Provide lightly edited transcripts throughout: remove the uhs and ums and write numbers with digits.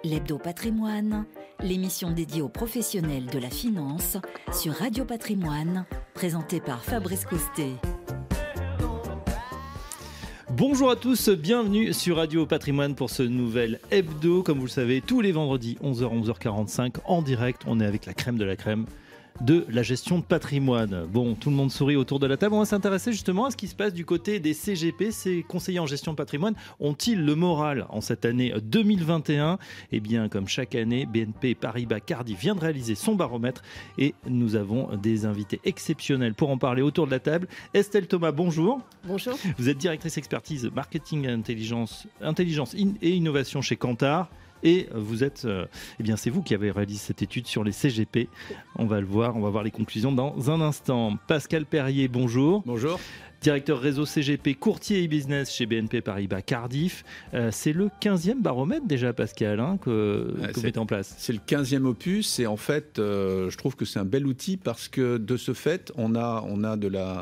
L'Hebdo Patrimoine, l'émission dédiée aux professionnels de la finance sur Radio Patrimoine, présentée par Fabrice Coustet. Bonjour à tous, bienvenue sur Radio Patrimoine pour ce nouvel hebdo. Comme vous le savez, tous les vendredis 11h, 11h45 en direct, on est avec la crème de la crème de la gestion de patrimoine. Bon, tout le monde sourit autour de la table. On va s'intéresser justement à ce qui se passe du côté des CGP. Ces conseillers en gestion de patrimoine ont-ils le moral en cette année 2021 ? Eh bien, comme chaque année, BNP Paribas Cardif vient de réaliser son baromètre et nous avons des invités exceptionnels pour en parler autour de la table. Estelle Thomas, bonjour. Bonjour. Vous êtes directrice expertise marketing et intelligence et innovation chez Kantar. Et vous êtes, c'est vous qui avez réalisé cette étude sur les CGP. On va le voir, on va voir les conclusions dans un instant. Pascal Perrier, bonjour. Bonjour. Directeur réseau CGP, courtier e-business chez BNP Paribas Cardif. C'est le 15e baromètre déjà, Pascal, que vous mettez en place. C'est le 15e opus et en fait, je trouve que c'est un bel outil parce que de ce fait, on a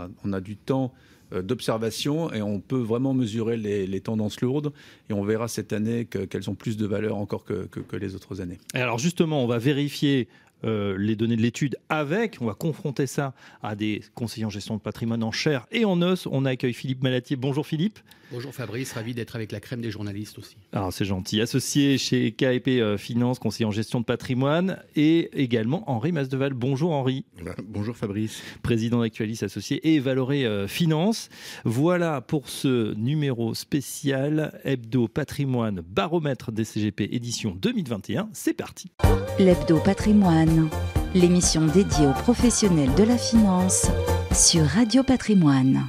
du temps d'observation et on peut vraiment mesurer les tendances lourdes et on verra cette année qu'elles ont plus de valeur encore que les autres années. Alors justement, on va vérifier les données de l'étude on va confronter ça à des conseillers en gestion de patrimoine en chair et en os. On accueille Philippe Malatier. Bonjour Philippe. Bonjour Fabrice, ravi d'être avec la crème des journalistes aussi. Alors c'est gentil. Associé chez KEP Finance, conseiller en gestion de patrimoine, et également Henri Masdeval. Bonjour Henri. Bonjour Fabrice. Président d'Actualis Associés et Valoré Finance. Voilà pour ce numéro spécial Hebdo Patrimoine Baromètre des CGP édition 2021. C'est parti. L'Hebdo Patrimoine, l'émission dédiée aux professionnels de la finance sur Radio Patrimoine.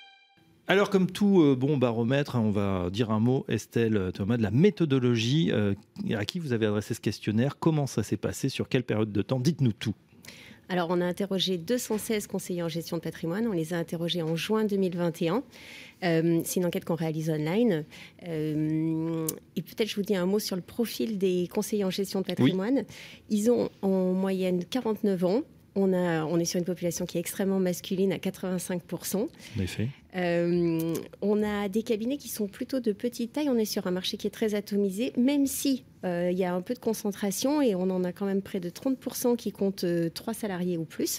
Alors, comme tout bon baromètre, on va dire un mot, Estelle Thomas, de la méthodologie. À qui vous avez adressé ce questionnaire ? Comment ça s'est passé ? Sur quelle période de temps ? Dites-nous tout. Alors, on a interrogé 216 conseillers en gestion de patrimoine. On les a interrogés en juin 2021. C'est une enquête qu'on réalise online. Et peut-être je vous dis un mot sur le profil des conseillers en gestion de patrimoine. Oui. Ils ont en moyenne 49 ans. On est sur une population qui est extrêmement masculine à 85%. En effet. On a des cabinets qui sont plutôt de petite taille. On est sur un marché qui est très atomisé, même si il y a un peu de concentration et on en a quand même près de 30% qui comptent 3 salariés ou plus.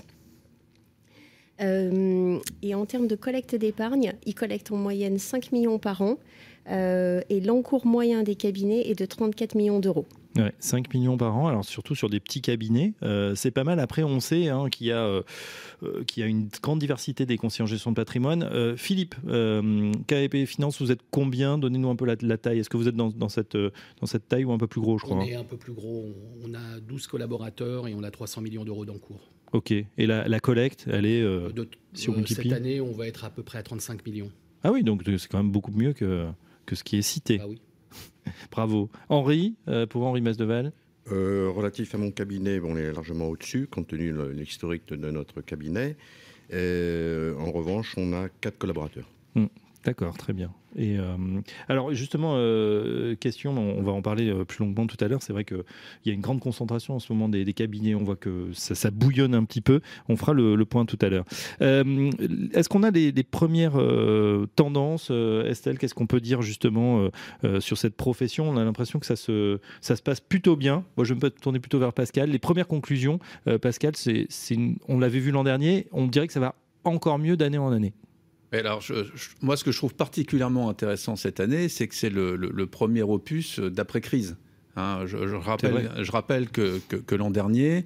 Et en termes de collecte d'épargne, ils collectent en moyenne 5 millions par an et l'encours moyen des cabinets est de 34 millions d'euros. Ouais, 5 millions par an, alors surtout sur des petits cabinets, c'est pas mal. Après, on sait qu'il y a une grande diversité des conseillers en gestion de patrimoine. Philippe, KEP Finance, vous êtes combien ? Donnez-nous un peu la taille. Est-ce que vous êtes dans cette taille ou un peu plus gros, je crois ? On est un peu plus gros. On a 12 collaborateurs et on a 300 millions d'euros d'encours. Ok. Et la collecte, elle est si on multiplie ? Cette année, on va être à peu près à 35 millions. Ah oui, donc c'est quand même beaucoup mieux que ce qui est cité. Ah oui. Bravo. Henri, pour Henri Masdeval. Relatif à mon cabinet, on est largement au-dessus, compte tenu de l'historique de notre cabinet. En revanche, on a 4 collaborateurs. D'accord, très bien. Et alors justement, question, on va en parler plus longuement tout à l'heure. C'est vrai qu'il y a une grande concentration en ce moment des cabinets. On voit que ça bouillonne un petit peu. On fera le point tout à l'heure. Est-ce qu'on a des premières tendances, Estelle ? Qu'est-ce qu'on peut dire justement sur cette profession ? On a l'impression que ça se passe plutôt bien. Moi, je vais me tourner plutôt vers Pascal. Les premières conclusions, Pascal, on l'avait vu l'an dernier. On dirait que ça va encore mieux d'année en année. Alors, moi, ce que je trouve particulièrement intéressant cette année, c'est que c'est le premier opus d'après-crise. Je rappelle que l'an dernier,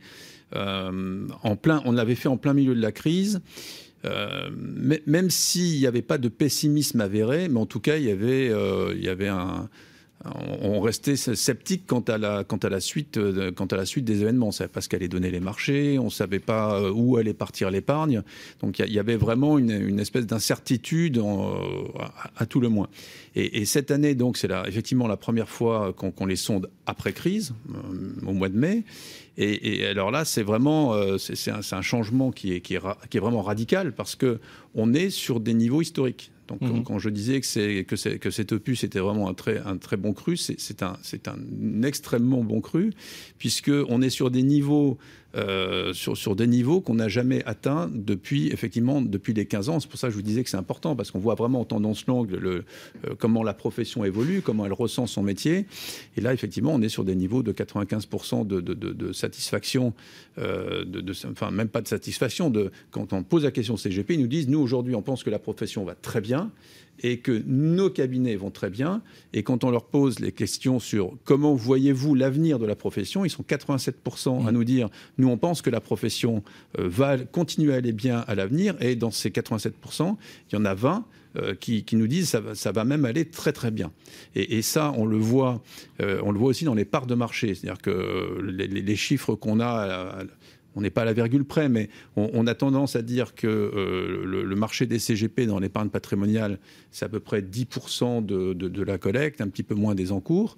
on l'avait fait en plein milieu de la crise, même s'il n'y avait pas de pessimisme avéré, mais en tout cas, il y avait on restait sceptique quant à la suite des événements. On ne savait pas ce qu'allaient donner les marchés, on ne savait pas où allait partir l'épargne. Donc il y avait vraiment une espèce d'incertitude à tout le moins. Et cette année, donc, c'est effectivement la première fois qu'on les sonde après crise, au mois de mai. Et alors là, c'est vraiment c'est un changement qui est vraiment radical parce que on est sur des niveaux historiques. Donc, quand je disais que cet opus était vraiment un très bon cru, c'est un extrêmement bon cru, puisqu'on est sur des niveaux sur des niveaux qu'on n'a jamais atteints depuis les 15 ans. C'est pour ça que je vous disais que c'est important, parce qu'on voit vraiment en tendance longue comment la profession évolue, comment elle ressent son métier. Et là, effectivement, on est sur des niveaux de 95% de satisfaction, enfin même pas de satisfaction. Quand on pose la question au CGP, ils nous disent, nous aujourd'hui, on pense que la profession va très bien et que nos cabinets vont très bien. Et quand on leur pose les questions sur comment voyez-vous l'avenir de la profession, ils sont 87% à nous dire, nous on pense que la profession va continuer à aller bien à l'avenir. Et dans ces 87%, il y en a 20 qui nous disent ça va même aller très très bien. Et ça, on le voit aussi dans les parts de marché. C'est-à-dire que les chiffres qu'on a... On n'est pas à la virgule près, mais on a tendance à dire que le marché des CGP dans l'épargne patrimoniale, c'est à peu près 10% de la collecte, un petit peu moins des encours.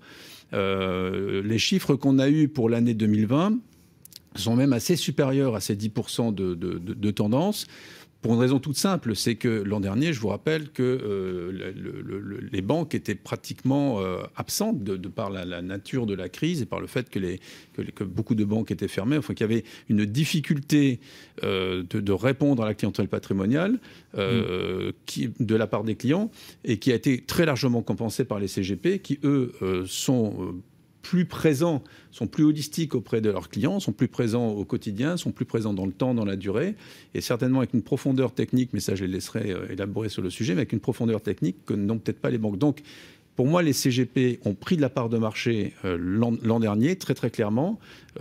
Les chiffres qu'on a eus pour l'année 2020 sont même assez supérieurs à ces 10% de tendance. Pour une raison toute simple, c'est que l'an dernier, je vous rappelle que les banques étaient pratiquement absentes de par la nature de la crise et par le fait que beaucoup de banques étaient fermées, enfin qu'il y avait une difficulté de répondre à la clientèle patrimoniale de la part des clients et qui a été très largement compensée par les CGP qui, eux, sont plus présents, sont plus holistiques auprès de leurs clients, sont plus présents au quotidien, sont plus présents dans le temps, dans la durée, et certainement avec une profondeur technique, mais ça je les laisserai élaborer sur le sujet, mais avec une profondeur technique que n'ont peut-être pas les banques. Donc, pour moi, les CGP ont pris de la part de marché l'an dernier, très très clairement.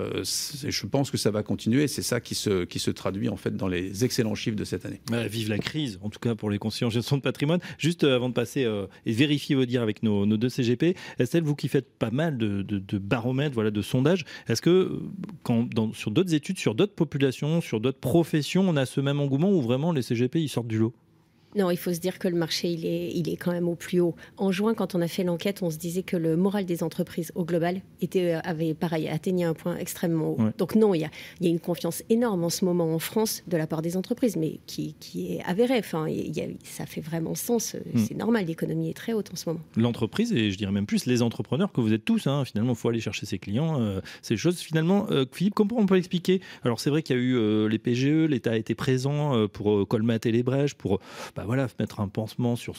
Je pense que ça va continuer et c'est ça qui se traduit en fait dans les excellents chiffres de cette année. Vive la crise, en tout cas pour les conseillers en gestion de patrimoine. Juste avant de passer et vérifier vos dires avec nos deux CGP, Estelle, vous qui faites pas mal de baromètres, voilà, de sondages, est-ce que sur d'autres études, sur d'autres populations, sur d'autres professions, on a ce même engouement où vraiment les CGP ils sortent du lot ? Non, il faut se dire que le marché, il est quand même au plus haut. En juin, quand on a fait l'enquête, on se disait que le moral des entreprises au global atteignait un point extrêmement haut. Ouais. Donc non, il y a une confiance énorme en ce moment en France de la part des entreprises, mais qui est avérée. Enfin, ça fait vraiment sens. C'est normal, l'économie est très haute en ce moment. L'entreprise, et je dirais même plus les entrepreneurs que vous êtes tous, finalement, il faut aller chercher ses clients, ces choses. Finalement, Philippe, comment on peut expliquer ? Alors c'est vrai qu'il y a eu les PGE, l'État a été présent pour colmater les brèches, pour... mettre un pansement sur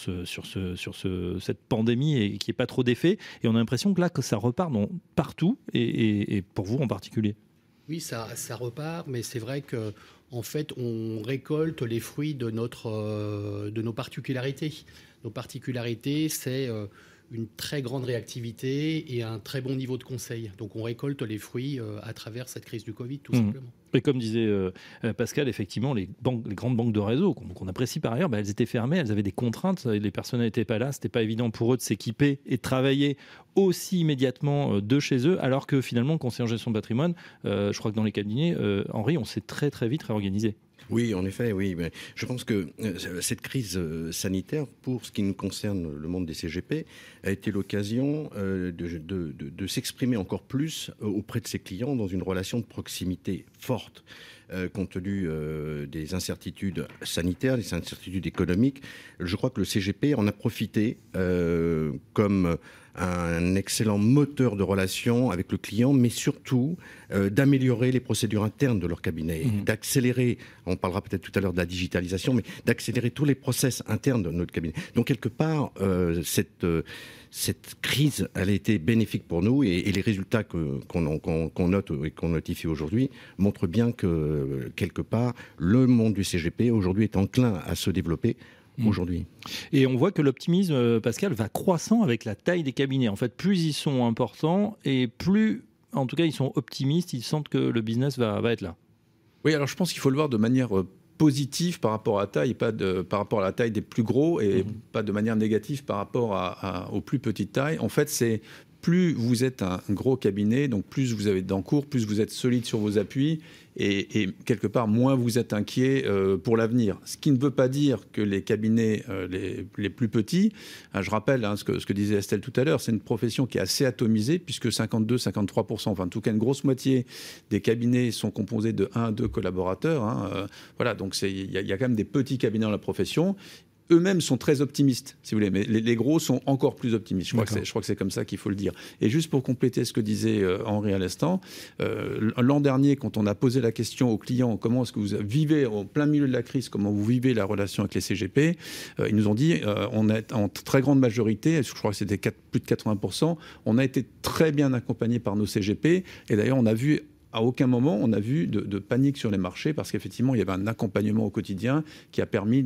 cette pandémie et qu'il n'y ait pas trop d'effets. Et on a l'impression que ça repart partout et pour vous en particulier. Oui, ça repart, mais c'est vrai qu'en fait, on récolte les fruits de nos particularités. Nos particularités, c'est une très grande réactivité et un très bon niveau de conseil. Donc on récolte les fruits à travers cette crise du Covid, tout simplement. Et comme disait Pascal, effectivement, les grandes banques de réseau, qu'on apprécie par ailleurs, elles étaient fermées, elles avaient des contraintes, les personnels n'étaient pas là, c'était pas évident pour eux de s'équiper et de travailler aussi immédiatement de chez eux, alors que finalement, conseiller en gestion de patrimoine, je crois que dans les cabinets, Henri, on s'est très très vite réorganisé. Oui, en effet, oui. Mais je pense que cette crise sanitaire, pour ce qui nous concerne, le monde des CGP, a été l'occasion de s'exprimer encore plus auprès de ses clients dans une relation de proximité forte. Compte tenu des incertitudes sanitaires, des incertitudes économiques, je crois que le CGP en a profité comme un excellent moteur de relation avec le client, mais surtout d'améliorer les procédures internes de leur cabinet, d'accélérer, on parlera peut-être tout à l'heure de la digitalisation, mais d'accélérer tous les process internes de notre cabinet. Donc quelque part, cette crise, elle a été bénéfique pour nous et les résultats qu'on note et qu'on notifie aujourd'hui montrent bien que, quelque part, le monde du CGP aujourd'hui est enclin à se développer aujourd'hui. Et on voit que l'optimisme, Pascal, va croissant avec la taille des cabinets. En fait, plus ils sont importants et plus, en tout cas, ils sont optimistes, ils sentent que le business va être là. Oui, alors je pense qu'il faut le voir de manière positive par rapport à la taille, par rapport à la taille des plus gros et pas de manière négative par rapport aux plus petites tailles. En fait, c'est plus vous êtes un gros cabinet, donc plus vous avez d'encours, plus vous êtes solide sur vos appuis et quelque part moins vous êtes inquiet pour l'avenir. Ce qui ne veut pas dire que les cabinets les plus petits, je rappelle ce que disait Estelle tout à l'heure, c'est une profession qui est assez atomisée puisque 52-53%, enfin en tout cas une grosse moitié des cabinets sont composés de 1 à 2 collaborateurs. Voilà, donc il y a quand même des petits cabinets dans la profession. eux-mêmes sont très optimistes, si vous voulez, mais les gros sont encore plus optimistes. Je crois que c'est comme ça qu'il faut le dire. Et juste pour compléter ce que disait Henri à l'instant, l'an dernier, quand on a posé la question aux clients, comment est-ce que vous vivez en plein milieu de la crise, comment vous vivez la relation avec les CGP, ils nous ont dit, on est en très grande majorité, je crois que c'était plus de 80%, on a été très bien accompagnés par nos CGP, et d'ailleurs on a vu à aucun moment on a vu de panique sur les marchés parce qu'effectivement il y avait un accompagnement au quotidien qui a permis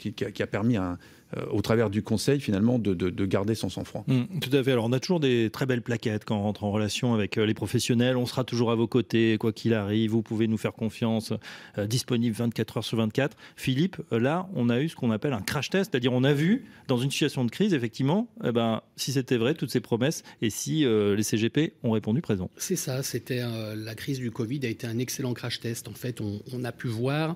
au travers du conseil finalement de garder son sang-froid. Tout à fait. Alors on a toujours des très belles plaquettes quand on rentre en relation avec les professionnels. On sera toujours à vos côtés, quoi qu'il arrive. Vous pouvez nous faire confiance. Disponible 24 heures sur 24. Philippe, là on a eu ce qu'on appelle un crash test, c'est-à-dire on a vu dans une situation de crise effectivement, si c'était vrai toutes ces promesses et si les CGP ont répondu présent. C'est ça. C'était la crise du Covid a été un excellent crash test. En fait, on a pu voir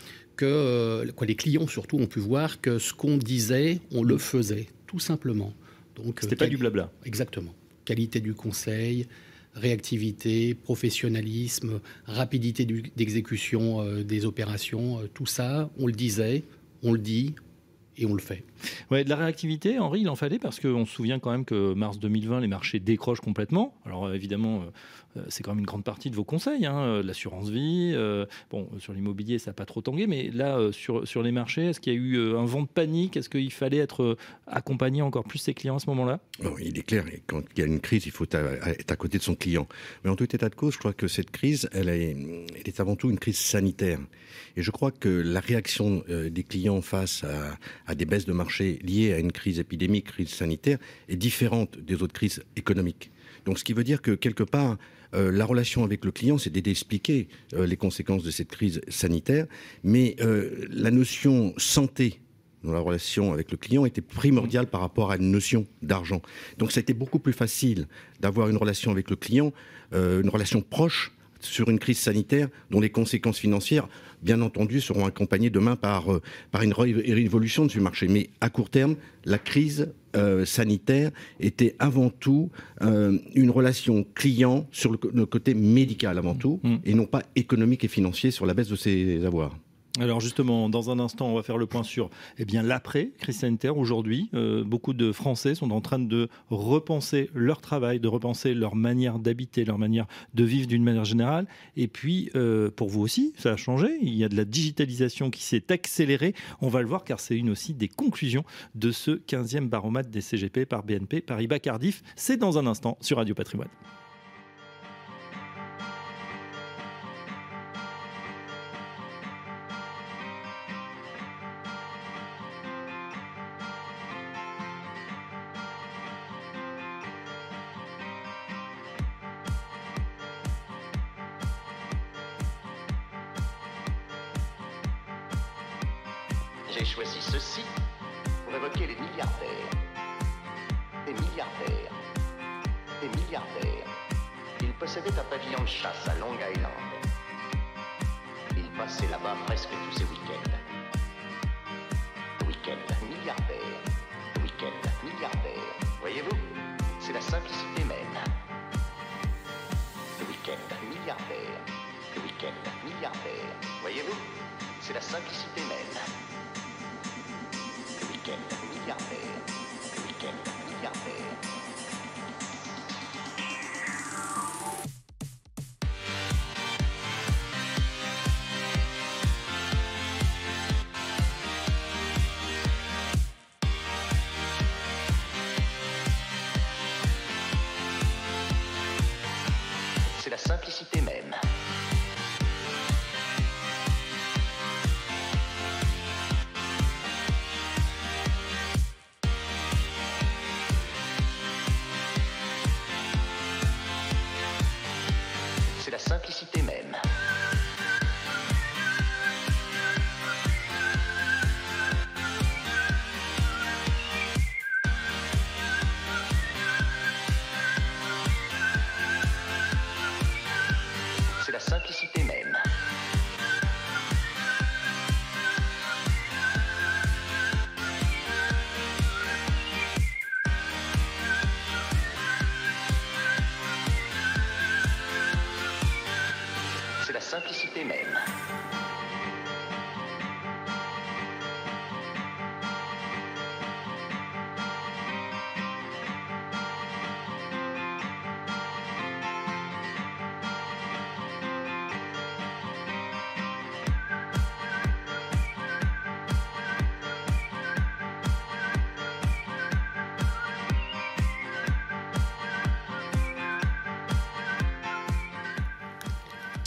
que les clients surtout ont pu voir que ce qu'on disait, on le faisait, tout simplement. Donc, c'était pas du blabla. Exactement. Qualité du conseil, réactivité, professionnalisme, rapidité d'exécution des opérations, tout ça, on le disait, on le dit et on le fait. Ouais, de la réactivité, Henri, il en fallait parce qu'on se souvient quand même que mars 2020, les marchés décrochent complètement. Alors évidemment, c'est quand même une grande partie de vos conseils, l'assurance vie. Sur l'immobilier, ça n'a pas trop tangué, mais là, sur les marchés, est-ce qu'il y a eu un vent de panique? Est-ce qu'il fallait être accompagner encore plus ses clients à ce moment-là? Non, il est clair, quand il y a une crise, il faut être à côté de son client. Mais en tout état de cause, je crois que cette crise, elle est avant tout une crise sanitaire. Et je crois que la réaction des clients face à des baisses de marché liées à une crise épidémique, crise sanitaire, est différente des autres crises économiques. Donc ce qui veut dire que quelque part, la relation avec le client, c'est d'expliquer les conséquences de cette crise sanitaire, mais la notion santé dans la relation avec le client était primordiale par rapport à une notion d'argent. Donc ça a été beaucoup plus facile d'avoir une relation avec le client, une relation proche sur une crise sanitaire dont les conséquences financières, bien entendu, seront accompagnées demain par une révolution de ce marché. Mais à court terme, la crise sanitaire était avant tout une relation client sur le côté médical avant tout, et non pas économique et financier sur la baisse de ses avoirs. Alors justement, dans un instant, on va faire le point sur l'après-crise sanitaire. Aujourd'hui, beaucoup de Français sont en train de repenser leur travail, de repenser leur manière d'habiter, leur manière de vivre d'une manière générale. Et puis, pour vous aussi, ça a changé. Il y a de la digitalisation qui s'est accélérée. On va le voir car c'est une aussi des conclusions de ce 15e baromètre des CGP par BNP Paribas Cardif. C'est dans un instant sur Radio Patrimoine. J'ai choisi ceci pour évoquer les milliardaires. Des milliardaires. Des milliardaires. Ils possédaient un pavillon de chasse à Long Island. Ils passaient là-bas presque tous ses week-ends. Week-end milliardaire. Week-end milliardaire. Voyez-vous, c'est la simplicité même. Le week-end milliardaire. Le week-end milliardaire. Voyez-vous, c'est la simplicité même. Milliardaire, week-end milliardaire. C'est la simplicité même. Simplicité même. C'est la simplicité même. C'est la simplicité même.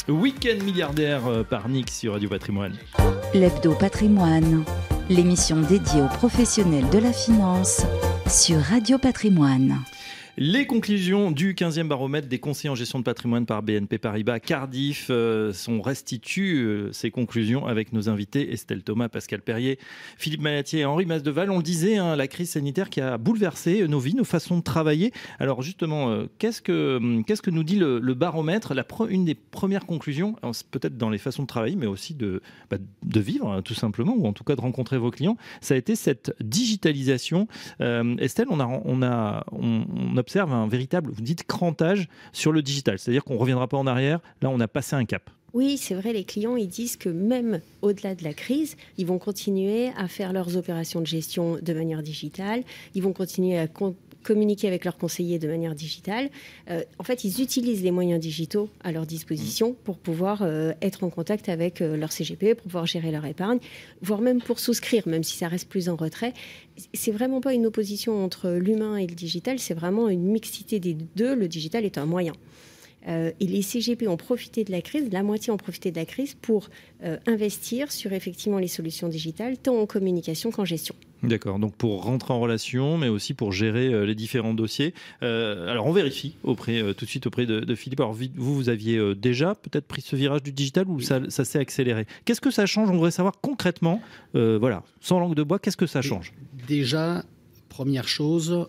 Week-end milliardaire par Nick sur Radio Patrimoine. L'Hebdo Patrimoine, l'émission dédiée aux professionnels de la finance sur Radio Patrimoine. Les conclusions du 15e baromètre des conseillers en gestion de patrimoine par BNP Paribas Cardiff sont restituent ces conclusions avec nos invités Estelle Thomas, Pascal Perrier, Philippe Malatier et Henri Masdeval. On le disait, la crise sanitaire qui a bouleversé nos vies, nos façons de travailler. Alors justement, qu'est-ce que nous dit le baromètre ? Une des premières conclusions, peut-être dans les façons de travailler, mais aussi de vivre tout simplement, ou en tout cas de rencontrer vos clients, ça a été cette digitalisation. Estelle, on observe un véritable, vous dites, crantage sur le digital. C'est-à-dire qu'on ne reviendra pas en arrière. Là, on a passé un cap. Oui, c'est vrai, les clients, ils disent que même au-delà de la crise, ils vont continuer à faire leurs opérations de gestion de manière digitale. Ils vont continuer à communiquer avec leurs conseillers de manière digitale. En fait, ils utilisent les moyens digitaux à leur disposition pour pouvoir être en contact avec leur CGP, pour pouvoir gérer leur épargne, voire même pour souscrire, même si ça reste plus en retrait. C'est vraiment pas une opposition entre l'humain et le digital, c'est vraiment une mixité des deux. Le digital est un moyen. Et les CGP ont profité de la crise, la moitié ont profité de la crise pour investir sur effectivement les solutions digitales, tant en communication qu'en gestion. D'accord, donc pour rentrer en relation, mais aussi pour gérer les différents dossiers. Alors on vérifie tout de suite auprès de Philippe. Alors vous aviez déjà peut-être pris ce virage du digital ou ça s'est accéléré ? Qu'est-ce que ça change ? On voudrait savoir concrètement, sans langue de bois, qu'est-ce que ça change ? Déjà, première chose,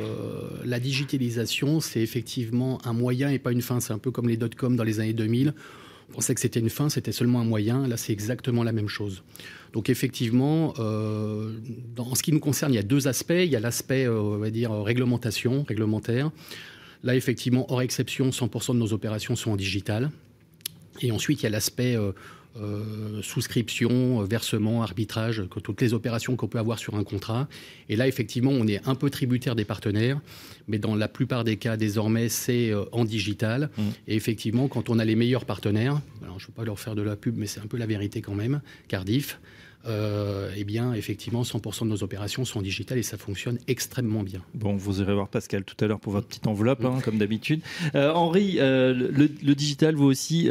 la digitalisation, c'est effectivement un moyen et pas une fin. C'est un peu comme les dot-com dans les années 2000. On pensait que c'était une fin, c'était seulement un moyen. Là, c'est exactement la même chose. Donc effectivement, en ce qui nous concerne, il y a deux aspects. Il y a l'aspect, on va dire, réglementaire. Là, effectivement, hors exception, 100% de nos opérations sont en digital. Et ensuite, il y a l'aspect souscription, versement, arbitrage, toutes les opérations qu'on peut avoir sur un contrat. Et là, effectivement, on est un peu tributaire des partenaires, mais dans la plupart des cas, désormais, c'est en digital. Et effectivement, quand on a les meilleurs partenaires, alors je ne veux pas leur faire de la pub, mais c'est un peu la vérité quand même, Cardiff, eh bien, effectivement, 100% de nos opérations sont digitales et ça fonctionne extrêmement bien. Bon, vous irez voir Pascal tout à l'heure pour votre petite enveloppe, comme d'habitude. Henri, le digital, vous aussi,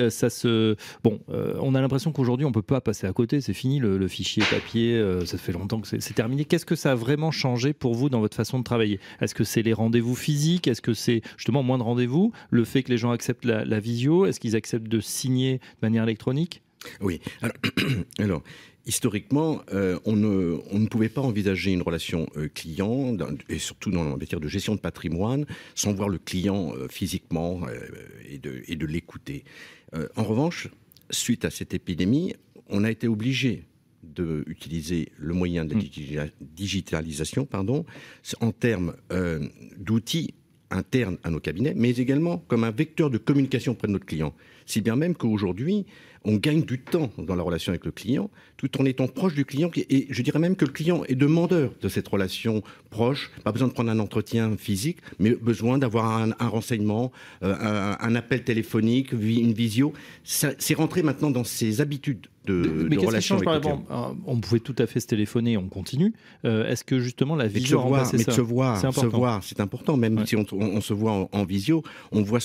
on a l'impression qu'aujourd'hui, on ne peut pas passer à côté. C'est fini, le fichier papier, ça fait longtemps que c'est terminé. Qu'est-ce que ça a vraiment changé pour vous dans votre façon de travailler ? Est-ce que c'est les rendez-vous physiques ? Est-ce que c'est justement moins de rendez-vous ? Le fait que les gens acceptent la visio ? Est-ce qu'ils acceptent de signer de manière électronique ? Oui, alors historiquement, on ne pouvait pas envisager une relation client, et surtout dans la matière de gestion de patrimoine, sans voir le client physiquement et de l'écouter. En revanche, suite à cette épidémie, on a été obligé d'utiliser le moyen de la digitalisation en termes d'outils internes à nos cabinets, mais également comme un vecteur de communication auprès de notre client. Si bien même qu'aujourd'hui, on gagne du temps dans la relation avec le client, tout en étant proche du client. Et je dirais même que le client est demandeur de cette relation proche. Pas besoin de prendre un entretien physique, mais besoin d'avoir un renseignement, un appel téléphonique, une visio. C'est rentré maintenant dans ses habitudes de relation avec le client. On pouvait tout à fait se téléphoner, on continue. Est-ce que justement la visio a remplacé ça ? Mais de se voir, c'est important. Même si on se voit en visio, on voit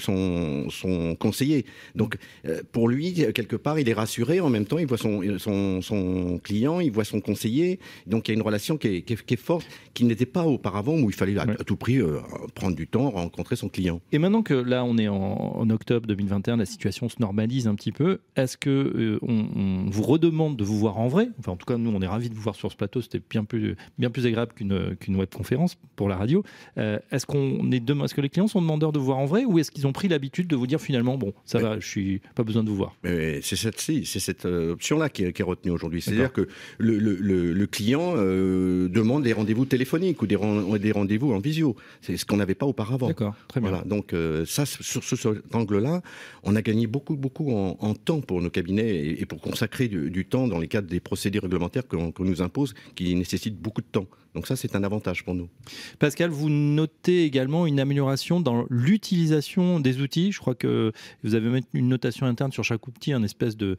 son conseiller. Donc pour lui, quelque part, il est rassuré. En même temps, il voit son client, il voit son conseiller. Donc il y a une relation qui est forte, qui n'était pas auparavant, où il fallait à tout prix prendre du temps, rencontrer son client. Et maintenant que là, on est en octobre 2021, la situation se normalise un petit peu. Est-ce que on vous redemande de vous voir en vrai ? Enfin, en tout cas, nous, on est ravis de vous voir sur ce plateau. C'était bien plus agréable qu'une webconférence pour la radio. Est-ce que les clients sont demandeurs de vous voir en vrai, ou est-ce qu'ils ont pris l'habitude de vous dire finalement, bon, ça va, je suis pas besoin de vous voir ? C'est cette option-là qui est retenue aujourd'hui. C'est-à-dire que le client demande des rendez-vous téléphoniques ou des rendez-vous en visio. C'est ce qu'on n'avait pas auparavant. D'accord, très bien. Voilà, donc ça, sur cet angle-là, on a gagné beaucoup en temps pour nos cabinets et pour consacrer du temps dans les cadres des procédures réglementaires qu'on nous impose, qui nécessitent beaucoup de temps. Donc ça, c'est un avantage pour nous. Pascal, vous notez également une amélioration dans l'utilisation des outils. Je crois que vous avez mis une notation interne sur chaque outil, un espèce de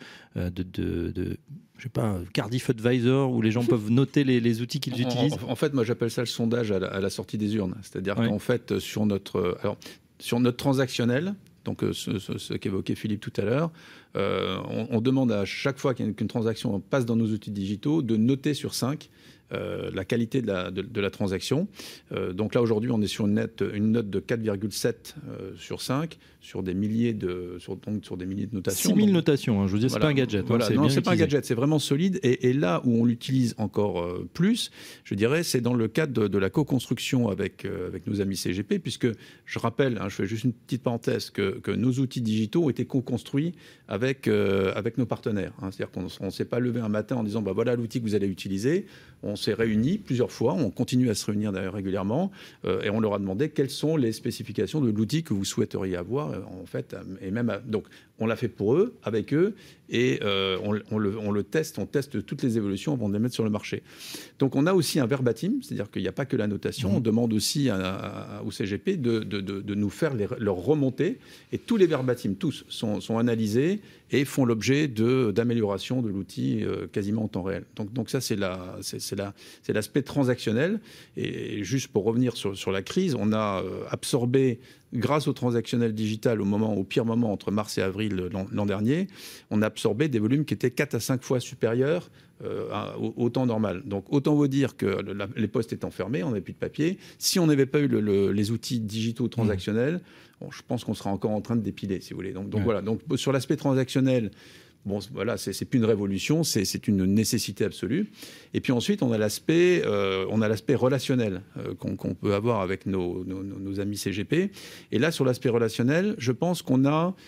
je sais pas, Cardiff Advisor, où les gens peuvent noter les outils qu'ils utilisent. En fait, moi, j'appelle ça le sondage à la sortie des urnes. C'est-à-dire qu'en fait, sur notre transactionnel, donc ce qu'évoquait Philippe tout à l'heure. On demande à chaque fois qu'une transaction passe dans nos outils digitaux de noter sur 5 la qualité de la transaction. Donc là, aujourd'hui, on est sur une note de 4,7 sur 5, sur des milliers de notations. 6000 notations, hein, je vous dis, c'est pas un gadget. Voilà, non, c'est pas un gadget, c'est vraiment solide. Et là où on l'utilise encore plus, je dirais, c'est dans le cadre de la co-construction avec nos amis CGP, puisque je rappelle, je fais juste une petite parenthèse, que nos outils digitaux ont été co-construits avec nos partenaires. C'est-à-dire qu'on ne s'est pas levé un matin en disant voilà l'outil que vous allez utiliser. On s'est réunis plusieurs fois, on continue à se réunir d'ailleurs régulièrement, et on leur a demandé quelles sont les spécifications de l'outil que vous souhaiteriez avoir, en fait, et même donc on l'a fait pour eux, avec eux, et on le teste, on teste toutes les évolutions avant de les mettre sur le marché. Donc on a aussi un verbatim, c'est-à-dire qu'il n'y a pas que la notation, on demande aussi au CGP de nous faire leur remontée, et tous les verbatims, tous, sont analysés et font l'objet d'amélioration de l'outil quasiment en temps réel. Donc ça, c'est l'aspect transactionnel. Et juste pour revenir sur la crise, on a absorbé, grâce au transactionnel digital, au pire moment, entre mars et avril l'an dernier, on a absorbé des volumes qui étaient 4 à 5 fois supérieurs au temps normal. Donc autant vous dire que les postes étant fermés, on n'avait plus de papier. Si on n'avait pas eu les outils digitaux transactionnels, je pense qu'on serait encore en train de dépiler, si vous voulez. Donc voilà. Donc sur l'aspect transactionnel, voilà, c'est plus une révolution, c'est une nécessité absolue. Et puis ensuite, on a l'aspect relationnel qu'on peut avoir avec nos amis CGP. Et là, sur l'aspect relationnel, je pense on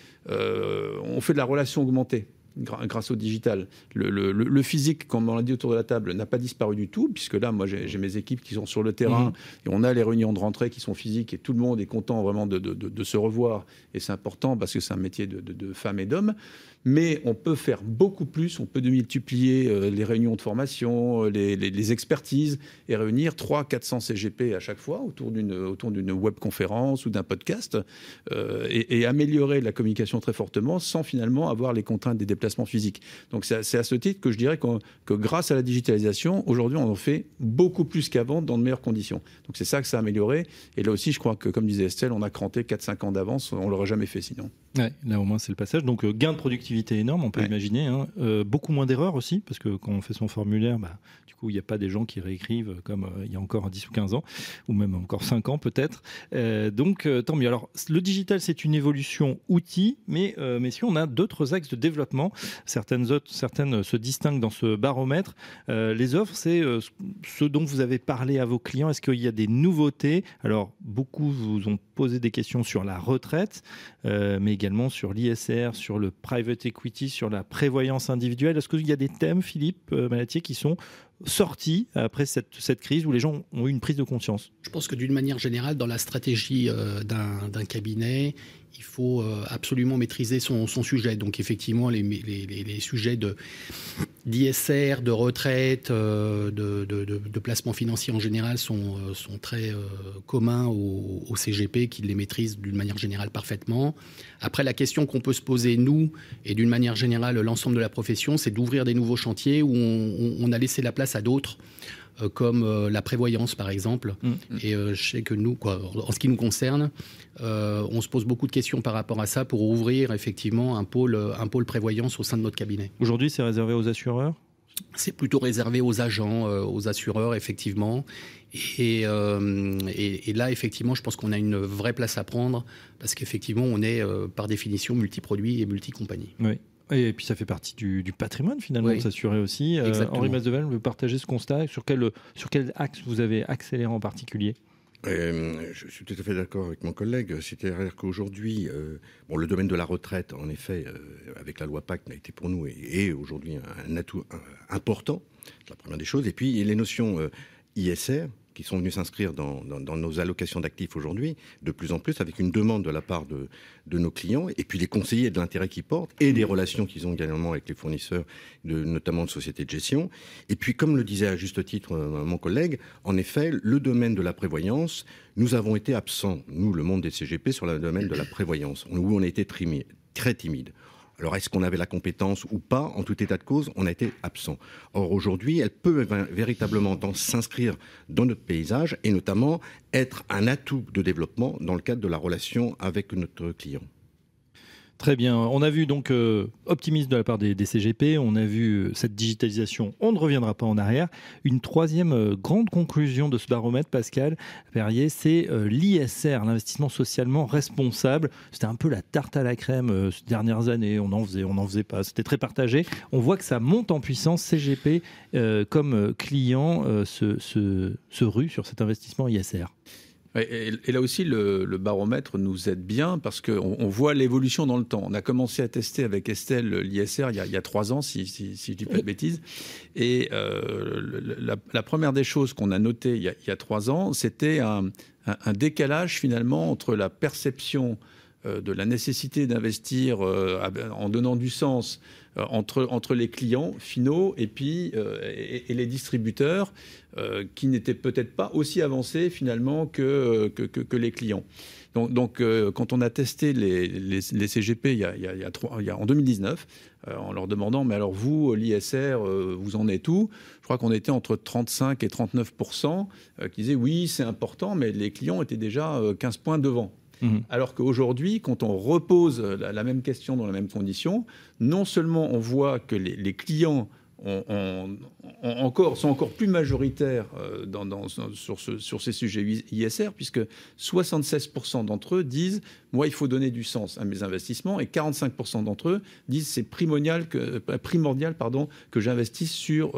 fait de la relation augmentée grâce au digital. Le physique, comme on l'a dit autour de la table, n'a pas disparu du tout, puisque là, moi, j'ai mes équipes qui sont sur le terrain, et on a les réunions de rentrée qui sont physiques, et tout le monde est content vraiment de se revoir, et c'est important parce que c'est un métier de femmes et d'hommes. Mais on peut faire beaucoup plus, on peut multiplier les réunions de formation, les expertises, et réunir 300-400 CGP à chaque fois autour d'une webconférence ou d'un podcast, et améliorer la communication très fortement sans finalement avoir les contraintes des déplacements physiques. Donc c'est à ce titre que je dirais que grâce à la digitalisation, aujourd'hui on en fait beaucoup plus qu'avant dans de meilleures conditions. Donc c'est ça que ça a amélioré. Et là aussi, je crois que, comme disait Estelle, on a cranté 4-5 ans d'avance, on ne l'aurait jamais fait sinon. Ouais, là au moins c'est le passage. Donc gain de productivité énorme, on peut imaginer. Beaucoup moins d'erreurs aussi, parce que quand on fait son formulaire, du coup il n'y a pas des gens qui réécrivent comme il y a encore 10 ou 15 ans, ou même encore 5 ans peut-être. Donc tant mieux. Alors le digital, c'est une évolution outil, mais messieurs, on a d'autres axes de développement. Certaines se distinguent dans ce baromètre. Les offres, c'est ce dont vous avez parlé à vos clients. Est-ce qu'il y a des nouveautés? Alors beaucoup vous ont posé des questions sur la retraite, mais également sur l'ISR, sur le private equity, sur la prévoyance individuelle. Est-ce qu'il y a des thèmes, Philippe Malatier, qui sont sortis après cette crise où les gens ont eu une prise de conscience? Je pense que d'une manière générale, dans la stratégie d'un cabinet, il faut absolument maîtriser son sujet. Donc effectivement, les sujets d'ISR, de retraite, de placement financier en général sont très communs au CGP, qui les maîtrisent d'une manière générale parfaitement. Après, la question qu'on peut se poser, nous, et d'une manière générale l'ensemble de la profession, c'est d'ouvrir des nouveaux chantiers où on a laissé la place à d'autres, comme la prévoyance par exemple. Et je sais que nous, en ce qui nous concerne, on se pose beaucoup de questions par rapport à ça pour ouvrir effectivement un pôle prévoyance au sein de notre cabinet. Aujourd'hui, c'est réservé aux assureurs ? C'est plutôt réservé aux agents, aux assureurs, effectivement. Et là, effectivement, je pense qu'on a une vraie place à prendre parce qu'effectivement, on est par défिnistion multi-produits et multi-compagnies. Oui. Et puis ça fait partie du patrimoine finalement, de s'assurer aussi. Henri Masdevel, vous partagez ce constat. Sur quel axe vous avez accéléré en particulier ? Je suis tout à fait d'accord avec mon collègue. C'est-à-dire qu'aujourd'hui, le domaine de la retraite, en effet, avec la loi Pacte, a été pour nous et aujourd'hui un atout important. C'est la première des choses. Et puis les notions ISR, qui sont venus s'inscrire dans nos allocations d'actifs aujourd'hui, de plus en plus, avec une demande de la part de nos clients, et puis les conseillers de l'intérêt qu'ils portent, et des relations qu'ils ont également avec les fournisseurs, notamment de sociétés de gestion. Et puis, comme le disait à juste titre mon collègue, en effet, le domaine de la prévoyance, nous avons été absents, nous, le monde des CGP, sur le domaine de la prévoyance, où on a été très timide. Alors, est-ce qu'on avait la compétence ou pas? En tout état de cause, on a été absent. Or, aujourd'hui, elle peut véritablement s'inscrire dans notre paysage et notamment être un atout de développement dans le cadre de la relation avec notre client. Très bien. On a vu donc optimisme de la part des CGP, on a vu cette digitalisation, on ne reviendra pas en arrière. Une troisième grande conclusion de ce baromètre, Pascal Perrier, c'est l'ISR, l'investissement socialement responsable. C'était un peu la tarte à la crème ces dernières années, on n'en faisait pas, c'était très partagé. On voit que ça monte en puissance, CGP comme client se rue sur cet investissement ISR. Et là aussi, le baromètre nous aide bien parce qu'on voit l'évolution dans le temps. On a commencé à tester avec Estelle l'ISR il y a 3 ans, si je ne dis pas de bêtises. Et la première des choses qu'on a notées il y a 3 ans, c'était un décalage finalement entre la perception de la nécessité d'investir en donnant du sens entre les clients finaux et puis et les distributeurs qui n'étaient peut-être pas aussi avancés finalement que les clients. Donc quand on a testé les CGP en 2019, en leur demandant mais alors vous l'ISR vous en êtes où, je crois qu'on était entre 35 et 39% qui disaient oui c'est important, mais les clients étaient déjà 15 points devant. Alors qu'aujourd'hui, quand on repose la même question dans la même condition, non seulement on voit que les clients sont encore plus majoritaires sur ces sujets ISR, puisque 76% d'entre eux disent « moi, il faut donner du sens à mes investissements » et 45% d'entre eux disent « c'est primordial que j'investisse sur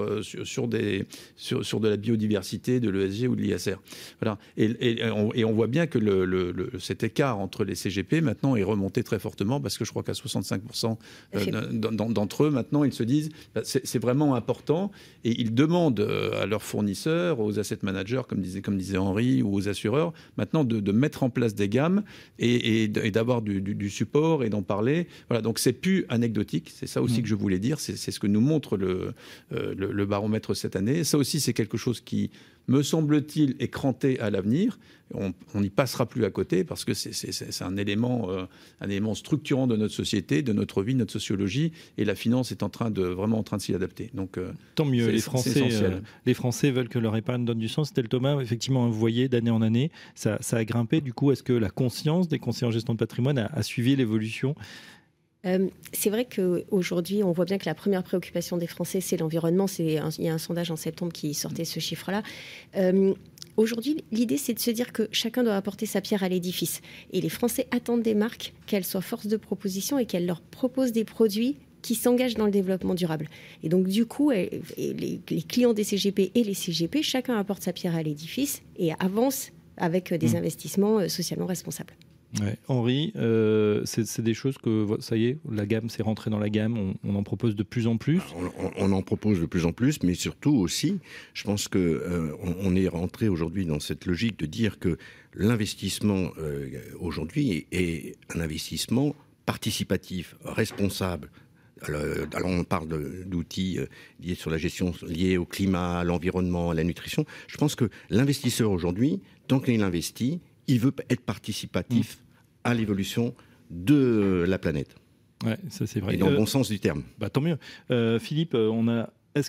de la biodiversité, de l'ESG ou de l'ISR ». Voilà. Et on voit bien que cet écart entre les CGP, maintenant, est remonté très fortement, parce que je crois qu'à 65% d'entre eux, maintenant, ils se disent bah, c'est vraiment important, et ils demandent à leurs fournisseurs, aux asset managers, comme disait Henri, ou aux assureurs, maintenant de mettre en place des gammes et d'avoir du support et d'en parler. Voilà, donc c'est plus anecdotique, c'est ça aussi que je voulais dire, c'est ce que nous montre le baromètre cette année. Ça aussi, c'est quelque chose qui, me semble-t-il, est cranté à l'avenir. On n'y passera plus à côté parce que c'est un élément structurant de notre société, de notre vie, de notre sociologie, et la finance est vraiment en train de s'y adapter. Donc, tant mieux, les Français veulent que leur épargne donne du sens. C'était le Thomas, effectivement, vous voyez, d'année en année, ça a grimpé. Du coup, est-ce que la conscience des conseillers en gestion de patrimoine a suivi l'évolution ? C'est vrai qu'aujourd'hui, on voit bien que la première préoccupation des Français, c'est l'environnement. Il y a un sondage en septembre qui sortait ce chiffre-là. Aujourd'hui, l'idée, c'est de se dire que chacun doit apporter sa pierre à l'édifice. Et les Français attendent des marques qu'elles soient force de proposition et qu'elles leur proposent des produits qui s'engagent dans le développement durable. Et donc, du coup, les clients des CGP et les CGP, chacun apporte sa pierre à l'édifice et avance avec des investissements socialement responsables. Ouais. Henri, c'est des choses que, ça y est, la gamme, c'est rentré dans la gamme, on en propose de plus en plus. On en propose de plus en plus, mais surtout aussi, je pense qu'on est rentré aujourd'hui dans cette logique de dire que l'investissement aujourd'hui est un investissement participatif, responsable. Alors on parle d'outils liés sur la gestion, liés au climat, à l'environnement, à la nutrition. Je pense que l'investisseur aujourd'hui, tant qu'il investit, il veut être participatif à l'évolution de la planète. Ouais, ça c'est vrai. Et dans le bon sens du terme. Bah, tant mieux. Philippe, on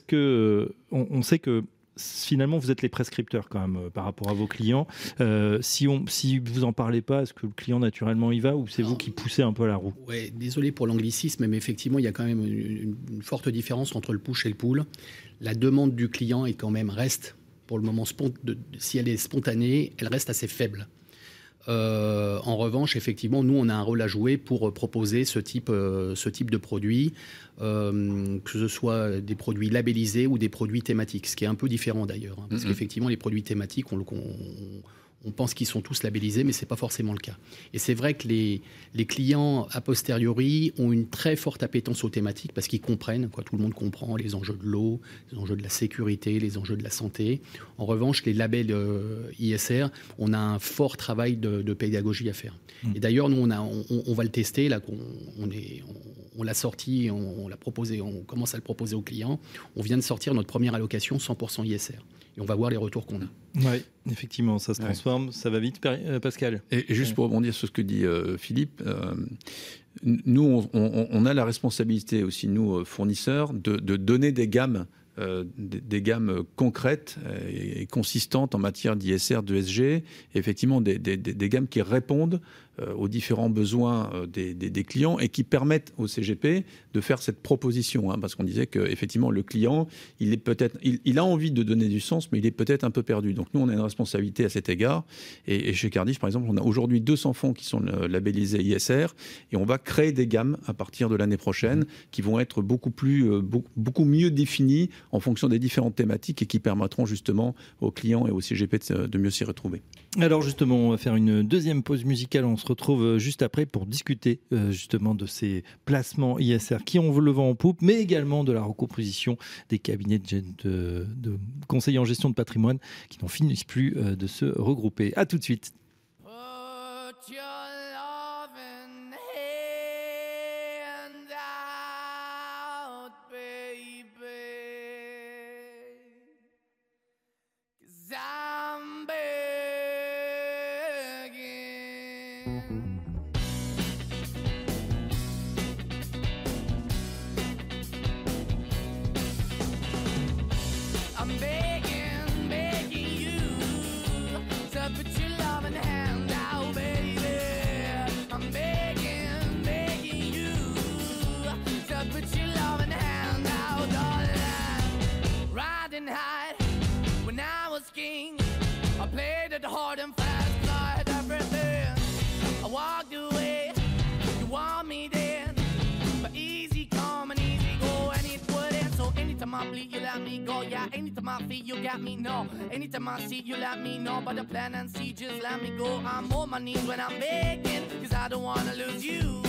sait que finalement vous êtes les prescripteurs quand même par rapport à vos clients. Si vous en parlez pas, est-ce que le client naturellement y va ou c'est vous qui poussez un peu la roue ? Ouais, désolé pour l'anglicisme, mais effectivement il y a quand même une forte différence entre le push et le pull. La demande du client est quand même reste pour le moment si elle est spontanée, elle reste assez faible. En revanche, effectivement, nous, on a un rôle à jouer pour proposer ce type de produits, que ce soit des produits labellisés ou des produits thématiques, ce qui est un peu différent d'ailleurs. Hein, parce qu'effectivement, les produits thématiques, on pense qu'ils sont tous labellisés, mais ce n'est pas forcément le cas. Et c'est vrai que les clients, a posteriori, ont une très forte appétence aux thématiques parce qu'ils comprennent, tout le monde comprend les enjeux de l'eau, les enjeux de la sécurité, les enjeux de la santé. En revanche, les labels ISR, on a un fort travail de pédagogie à faire. Et d'ailleurs, nous, on va le tester, là, on l'a sorti, on l'a proposé, on commence à le proposer aux clients. On vient de sortir notre première allocation 100% ISR. Et on va voir les retours qu'on a. Oui, effectivement, ça se transforme, ça va vite, Pascal. Et juste pour rebondir sur ce que dit Philippe, nous, on a la responsabilité aussi, nous, fournisseurs, de donner des gammes concrètes et consistantes en matière d'ISR, d'ESG, et effectivement des gammes qui répondent aux différents besoins des clients et qui permettent au CGP de faire cette proposition, parce qu'on disait qu'effectivement le client, il a envie de donner du sens, mais il est peut-être un peu perdu. Donc nous, on a une responsabilité à cet égard. Et chez Cardiff, par exemple, on a aujourd'hui 200 fonds qui sont labellisés ISR, et on va créer des gammes à partir de l'année prochaine qui vont être beaucoup mieux définies en fonction des différentes thématiques et qui permettront justement aux clients et au CGP de mieux s'y retrouver. Alors justement, on va faire une deuxième pause musicale. On se retrouve juste après pour discuter justement de ces placements ISR qui ont le vent en poupe, mais également de la recomposition des cabinets de conseillers en gestion de patrimoine qui n'en finissent plus de se regrouper. À tout de suite. Anytime I feel you got me, no. Anytime I see you let me know. But the plan and see, just let me go. I'm on my knees when I'm begging, cause I don't wanna lose you.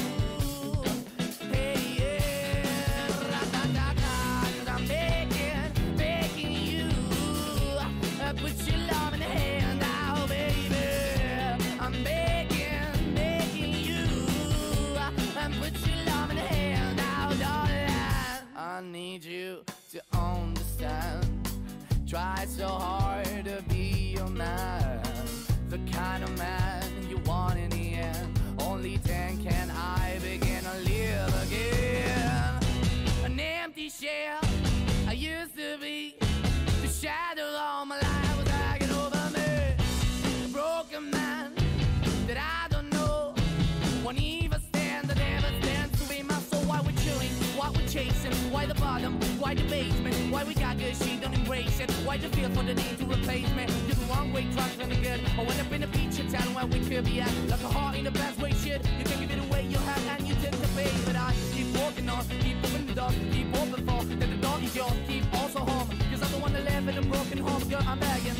Hey, yeah, ra-da-da-da, cause I'm begging you. Put your love in the hand now, baby. I'm begging you. Put your love in the hand now, darling. I need you to understand. Try so hard to be your man, the kind of man you want in the end. Only then can I begin to live again. An empty shell I used to be, the shadow all my life was hanging over me. A broken man that I don't know, won't even stand, that never stands to be my soul. Why we're chewing, why we're chasing, why the bottom, why the basement, why we got good, she don't embrace it. Why the feel for the need to replace me? You're the wrong way, trying to be good. I went up in a feature town where we could be at, like a heart in the best way, shit. You can give it away, you have, and you take the pay. But I keep walking on, keep moving the door, keep open for that the door is yours, keep also home. Cause I don't wanna live in a broken home, girl, I'm begging.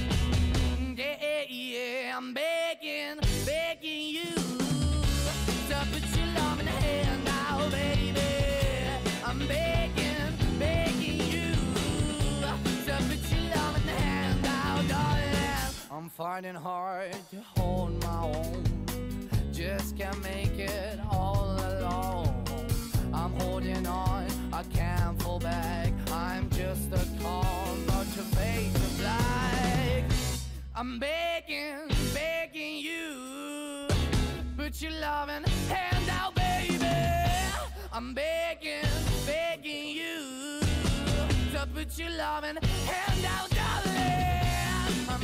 Yeah, I'm begging you to put your love in the hand now, baby. I'm begging you to put your love in the hand now, darling. I'm fighting hard to hold my own, just can't make it all alone. I'm holding on, I can't fall back. I'm just a call, but your face is black. I'm begging you, put your loving hand out, baby. I'm begging you to put your loving hand out, darling. I'm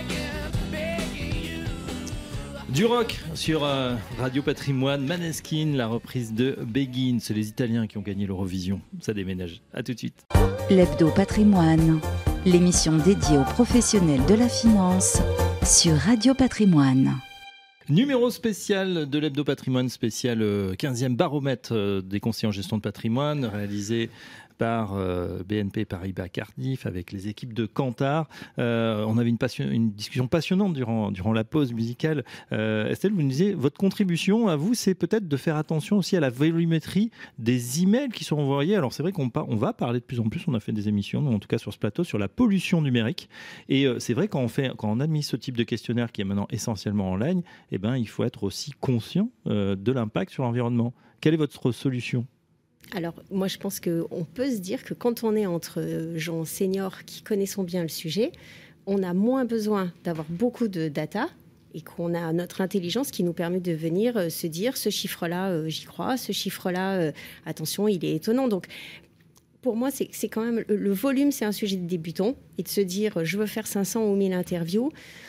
begging you. Du rock sur Radio Patrimoine, Maneskin, la reprise de Begin. C'est les Italiens qui ont gagné l'Eurovision. Ça déménage. À tout de suite. L'Hebdo Patrimoine, l'émission dédiée aux professionnels de la finance sur Radio Patrimoine. Numéro spécial de l'Hebdo Patrimoine, spécial 15e baromètre des conseillers en gestion de patrimoine, réalisé par BNP Paribas Cardiff avec les équipes de Kantar. On avait une discussion passionnante durant la pause musicale. Estelle, vous nous disiez, votre contribution à vous, c'est peut-être de faire attention aussi à la volumétrie des emails qui sont envoyés. Alors c'est vrai qu'on va parler de plus en plus, on a fait des émissions, en tout cas sur ce plateau, sur la pollution numérique. Et c'est vrai quand on administre ce type de questionnaire qui est maintenant essentiellement en ligne, eh ben, il faut être aussi conscient de l'impact sur l'environnement. Quelle est votre solution ? Alors, moi, je pense qu'on peut se dire que quand on est entre gens seniors qui connaissons bien le sujet, on a moins besoin d'avoir beaucoup de data et qu'on a notre intelligence qui nous permet de venir se dire ce chiffre-là, j'y crois, ce chiffre-là, attention, il est étonnant. Donc, pour moi, c'est quand même le volume, c'est un sujet de débutant et de se dire je veux faire 500 ou 1000 interviews.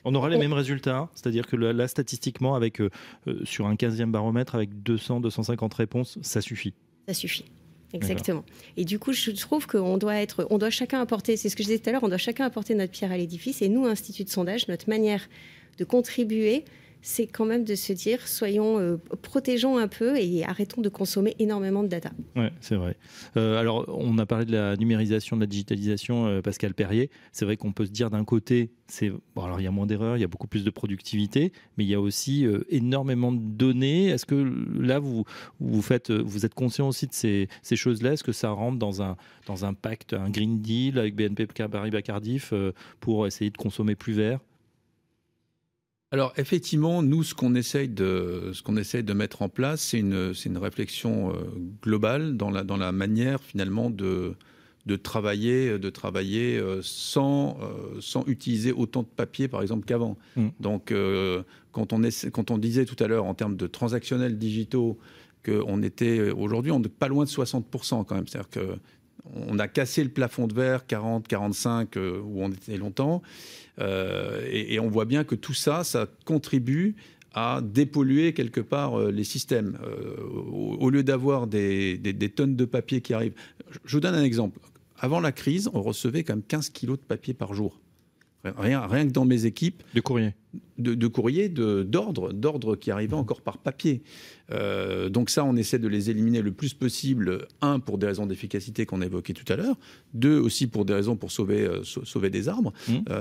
On aura les mêmes résultats, c'est-à-dire que là, statistiquement, avec, sur un 15e baromètre, avec 200-250 réponses, ça suffit. Ça suffit. Exactement. Et du coup, je trouve qu'on doit chacun apporter, c'est ce que je disais tout à l'heure, on doit chacun apporter notre pierre à l'édifice. Et nous, Institut de sondage, notre manière de contribuer, c'est quand même de se dire, protégeons un peu et arrêtons de consommer énormément de data. Oui, c'est vrai. Alors, on a parlé de la numérisation, de la digitalisation, Pascal Perrier. C'est vrai qu'on peut se dire d'un côté, alors il y a moins d'erreurs, il y a beaucoup plus de productivité, mais il y a aussi énormément de données. Est-ce que là, vous êtes conscient aussi de ces choses-là? Est-ce que ça rentre dans un pacte, un Green Deal avec BNP Paribas Cardiff pour essayer de consommer plus vert? Alors effectivement, nous, ce qu'on essaye de mettre en place, c'est une réflexion globale dans la manière finalement de travailler sans utiliser autant de papier, par exemple, qu'avant. Donc quand on disait tout à l'heure en termes de transactionnels digitaux qu'on était aujourd'hui, on n'est pas loin de 60% quand même. C'est-à-dire que on a cassé le plafond de verre 40, 45 où on était longtemps, et on voit bien que tout ça contribue à dépolluer quelque part les systèmes. Au lieu d'avoir des tonnes de papier qui arrivent. Je vous donne un exemple. Avant la crise, on recevait quand même 15 kilos de papier par jour. Rien que dans mes équipes. De courrier. De courrier, d'ordre qui arrivait encore par papier. Donc ça, on essaie de les éliminer le plus possible. 1, pour des raisons d'efficacité qu'on a évoquées tout à l'heure. 2, aussi pour des raisons pour sauver des arbres.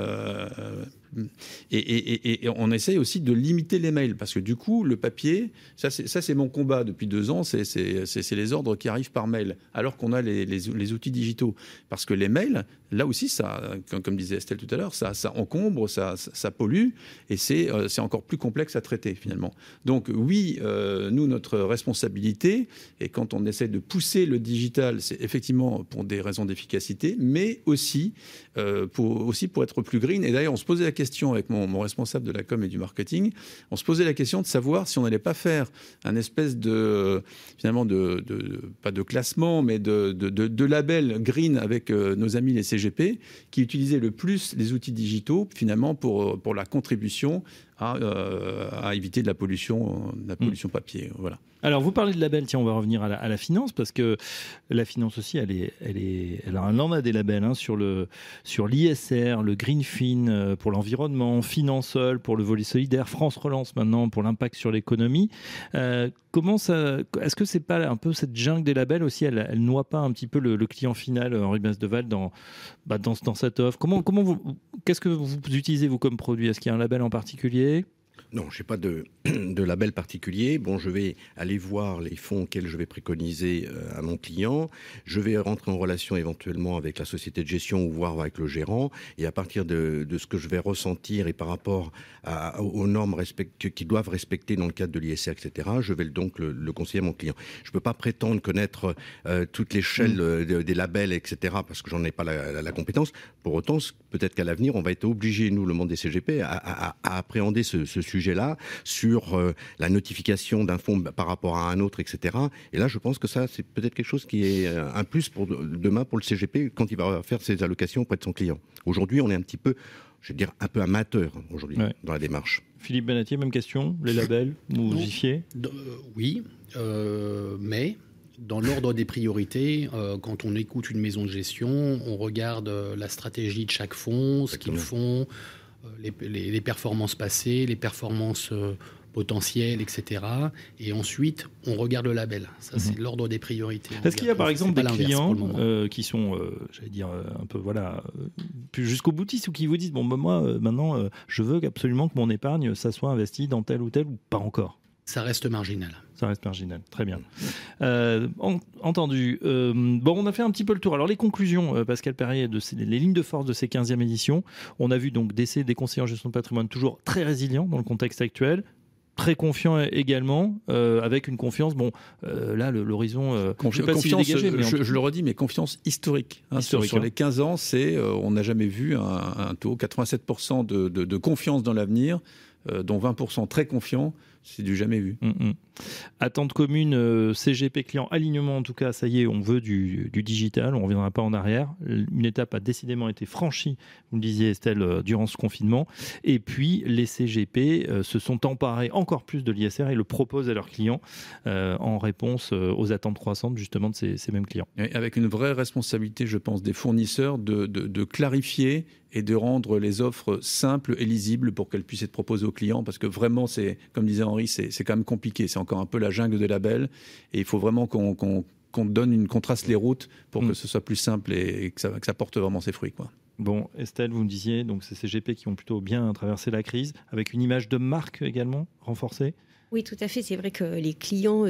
Et on essaye aussi de limiter les mails. Parce que du coup, le papier, ça c'est mon combat depuis 2 ans, c'est les ordres qui arrivent par mail. Alors qu'on a les outils digitaux. Parce que les mails, là aussi, ça, comme disait Estelle tout à l'heure, ça encombre, ça pollue. Et c'est encore plus complexe à traiter finalement. Donc oui, nous, notre responsabilité, et quand on essaie de pousser le digital, c'est effectivement pour des raisons d'efficacité, mais aussi pour être plus green. Et d'ailleurs, on se posait la question avec mon responsable de la com et du marketing, on se posait la question de savoir si on n'allait pas faire un espèce finalement pas de classement, mais de label green avec nos amis les CGP, qui utilisaient le plus les outils digitaux finalement pour la contribution à éviter de la pollution papier. Voilà. Alors, vous parlez de labels, tiens, on va revenir à la finance, parce que la finance aussi, on a des labels sur l'ISR, le Greenfin pour l'environnement, Finansol pour le volet solidaire, France Relance maintenant pour l'impact sur l'économie. Est-ce que c'est pas un peu cette jungle des labels aussi, elle noie pas un petit peu le client final, Henri Masdeval, dans cette offre? Qu'est-ce que vous utilisez, vous, comme produit? Est-ce qu'il y a un label en particulier? Non, je n'ai pas de label particulier. Bon, je vais aller voir les fonds auxquels je vais préconiser à mon client. Je vais rentrer en relation éventuellement avec la société de gestion ou voir avec le gérant. Et à partir de ce que je vais ressentir et par rapport aux normes qu'ils doivent respecter dans le cadre de l'ISR, etc., je vais donc le conseiller à mon client. Je ne peux pas prétendre connaître toute l'échelle des labels, etc., parce que j'en ai pas la compétence. Pour autant, peut-être qu'à l'avenir, on va être obligé, nous, le monde des CGP, à appréhender ce sujet-là, sur la notification d'un fonds par rapport à un autre, etc. Et là, je pense que ça, c'est peut-être quelque chose qui est un plus pour demain pour le CGP quand il va faire ses allocations auprès de son client. Aujourd'hui, on est un petit peu, je vais dire, un peu amateur aujourd'hui dans la démarche. Philippe Benatier, même question. Les labels, vous y fiez? Oui, mais dans l'ordre des priorités, quand on écoute une maison de gestion, on regarde la stratégie de chaque fonds, ce qu'ils font, les performances passées, les performances potentielles, etc. Et ensuite, on regarde le label. Ça, c'est l'ordre des priorités. Est-ce qu'il y a par exemple des clients qui sont, j'allais dire, un peu plus jusqu'au boutiste, ou qui vous disent, moi, maintenant, je veux absolument que mon épargne, ça soit investi dans tel ou tel, ou pas encore? Ça reste marginal. Ça reste marginal, très bien. Entendu. On a fait un petit peu le tour. Alors, les conclusions, Pascal Perrier, les lignes de force de ces 15e éditions. On a vu donc des conseillers en gestion de patrimoine toujours très résilients dans le contexte actuel. Très confiant également, avec une confiance. Là, l'horizon. Je ne sais pas s'il est dégagé, mais je le redis, mais confiance historique. Sur les 15 ans, on n'a jamais vu un taux 87% de confiance dans l'avenir, dont 20% très confiants c'est du jamais vu. Attente commune, CGP client, alignement en tout cas, ça y est, on veut du digital, on ne reviendra pas en arrière. Une étape a décidément été franchie, vous me disiez Estelle, durant ce confinement. Et puis les CGP se sont emparés encore plus de l'ISR et le proposent à leurs clients en réponse aux attentes croissantes justement de ces mêmes clients. Et avec une vraie responsabilité, je pense, des fournisseurs de clarifier et de rendre les offres simples et lisibles pour qu'elles puissent être proposées aux clients, parce que vraiment, c'est, comme disait Henri, c'est quand même compliqué, c'est encore un peu la jungle des labels, et il faut vraiment qu'on trace les routes pour que ce soit plus simple et que ça porte vraiment ses fruits, quoi. Bon, Estelle, vous me disiez, donc c'est CGP qui ont plutôt bien traversé la crise, avec une image de marque également renforcée. Oui, tout à fait. C'est vrai que les clients,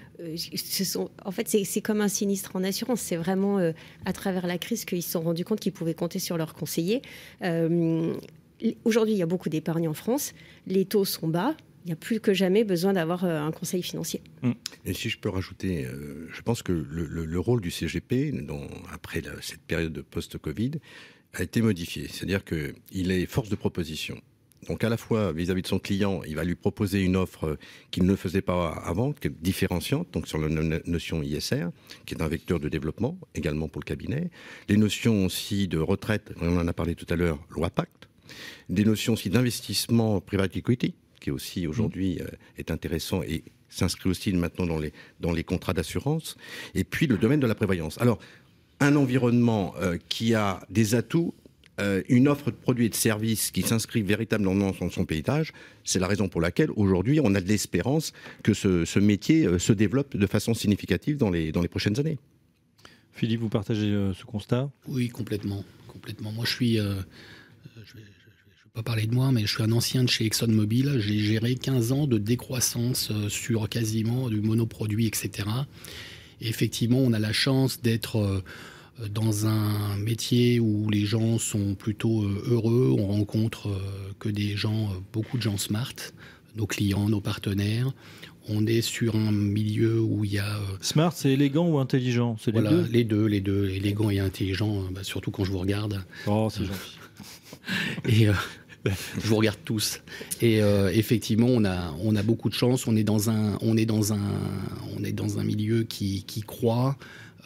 en fait, c'est comme un sinistre en assurance. C'est vraiment à travers la crise qu'ils se sont rendus compte qu'ils pouvaient compter sur leurs conseillers. Aujourd'hui, il y a beaucoup d'épargne en France. Les taux sont bas. Il n'y a plus que jamais besoin d'avoir un conseil financier. Et si je peux rajouter, je pense que le rôle du CGP, après cette période post-Covid, a été modifié. C'est-à-dire qu'il est force de proposition. Donc à la fois vis-à-vis de son client, il va lui proposer une offre qu'il ne faisait pas avant, qui est différenciante, donc sur la notion ISR, qui est un vecteur de développement également pour le cabinet. Les notions aussi de retraite, on en a parlé tout à l'heure, loi Pacte. Des notions aussi d'investissement private equity, qui aussi aujourd'hui est intéressant et s'inscrit aussi maintenant dans les contrats d'assurance. Et puis le domaine de la prévoyance. Alors, un environnement qui a des atouts, une offre de produits et de services qui s'inscrit véritablement dans son paysage, c'est la raison pour laquelle aujourd'hui on a de l'espérance que ce métier se développe de façon significative dans les prochaines années. Philippe, vous partagez ce constat ? Oui, complètement. Moi, je suis... je vais pas parler de moi, mais je suis un ancien de chez ExxonMobil. J'ai géré 15 ans de décroissance sur quasiment du monoproduit, etc. Et effectivement, on a la chance d'être dans un métier où les gens sont plutôt heureux. On rencontre que des gens, beaucoup de gens smart, nos clients, nos partenaires. On est sur un milieu où il y a... Smart, c'est élégant ou intelligent ? C'est voilà, les deux, élégant et intelligent, surtout quand je vous regarde. Oh, c'est gentil. Et je vous regarde tous. Et effectivement, on a beaucoup de chance. On est dans un milieu qui croît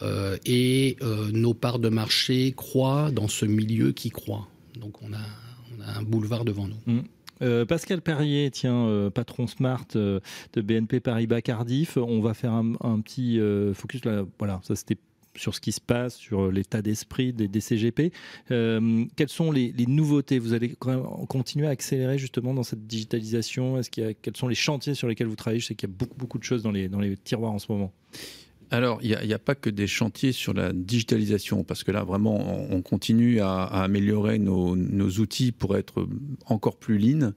et nos parts de marché croient dans ce milieu qui croît. Donc on a un boulevard devant nous. Pascal Perrier, patron Smart de BNP Paribas Cardiff. On va faire un petit focus là. Voilà, ça c'était sur ce qui se passe, sur l'état d'esprit des CGP. Quelles sont les nouveautés ? Vous allez quand même continuer à accélérer justement dans cette digitalisation ? Quels sont les chantiers sur lesquels vous travaillez ? Je sais qu'il y a beaucoup de choses dans les tiroirs en ce moment. Alors, il n'y a pas que des chantiers sur la digitalisation, parce que là, vraiment, on continue à améliorer nos outils pour être encore plus lean.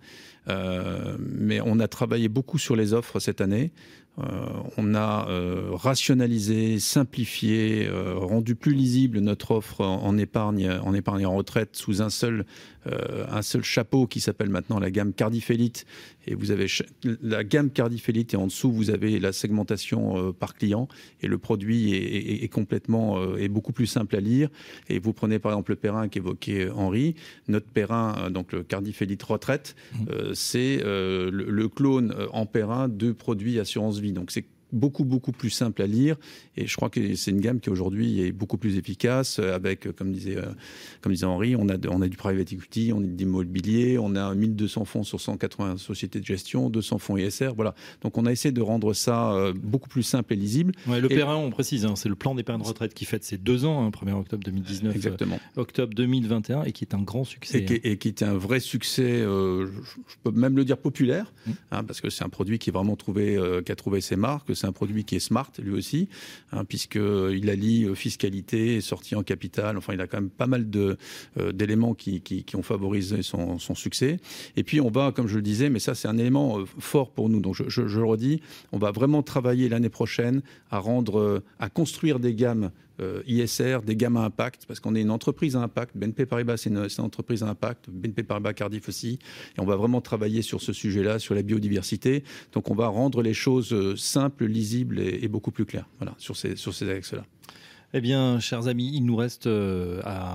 Mais on a travaillé beaucoup sur les offres cette année. On a rationalisé, simplifié, rendu plus lisible notre offre en épargne et en retraite sous un seul chapeau qui s'appelle maintenant la gamme Cardiff Elite. Et vous avez la gamme Cardiff Elite et en dessous vous avez la segmentation par client et le produit est complètement est beaucoup plus simple à lire. Et vous prenez par exemple le Perrin qu'évoquait Henri, notre Perrin, donc le Cardiff Elite retraite, c'est le clone en Perrin de produits assurance vie. Donc c'est beaucoup plus simple à lire et je crois que c'est une gamme qui aujourd'hui est beaucoup plus efficace avec, comme disait Henri, on a du private equity, on a de l'immobilier, on a 1200 fonds sur 180 sociétés de gestion, 200 fonds ISR, voilà. Donc on a essayé de rendre ça beaucoup plus simple et lisible. Ouais, le Perrin, on précise, c'est le plan d'épargne retraite qui fête ses 2 ans, 1er octobre 2019, octobre 2021 et qui est un grand succès. Et qui est un vrai succès, je peux même le dire populaire, parce que c'est un produit qui est vraiment qui a trouvé ses marques. C'est un produit qui est smart, lui aussi, puisqu'il allie fiscalité et sortie en capital. Enfin, il a quand même pas mal d'éléments qui ont favorisé son succès. Et puis, on va, comme je le disais, mais ça, c'est un élément fort pour nous. Donc, je le redis, on va vraiment travailler l'année prochaine à construire des gammes ISR, des gammes à impact, parce qu'on est une entreprise à impact. BNP Paribas, c'est une entreprise à impact. BNP Paribas Cardiff aussi. Et on va vraiment travailler sur ce sujet-là, sur la biodiversité. Donc, on va rendre les choses simples, lisibles et beaucoup plus claires. Voilà, sur ces axes-là. Eh bien, chers amis, il nous reste à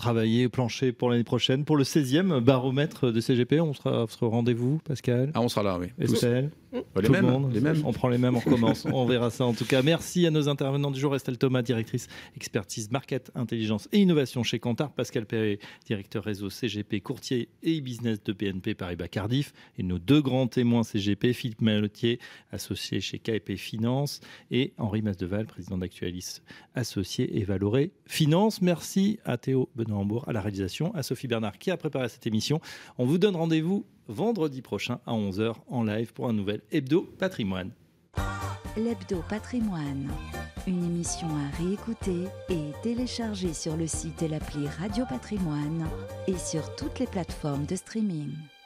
travailler, plancher pour l'année prochaine. Pour le 16e baromètre de CGP, on sera au rendez-vous, Pascal? On sera là, oui. Estelle? Les mêmes. On prend les mêmes, on recommence. On verra ça en tout cas. Merci à nos intervenants du jour. Estelle Thomas, directrice expertise market, intelligence et innovation chez Kantar. Pascal Perret, directeur réseau CGP, courtier et e-business de BNP Paribas Cardiff. Et nos 2 grands témoins CGP, Philippe Malottier, associé chez KEP Finance, et Henri Masdeval, président d'Actualis associé et Valoré Finance. Merci à Théo Benoît-Hambourg à la réalisation, à Sophie Bernard qui a préparé cette émission. On vous donne rendez-vous vendredi prochain à 11h en live pour un nouvel Hebdo Patrimoine. L'Hebdo Patrimoine, une émission à réécouter et télécharger sur le site et l'appli Radio Patrimoine et sur toutes les plateformes de streaming.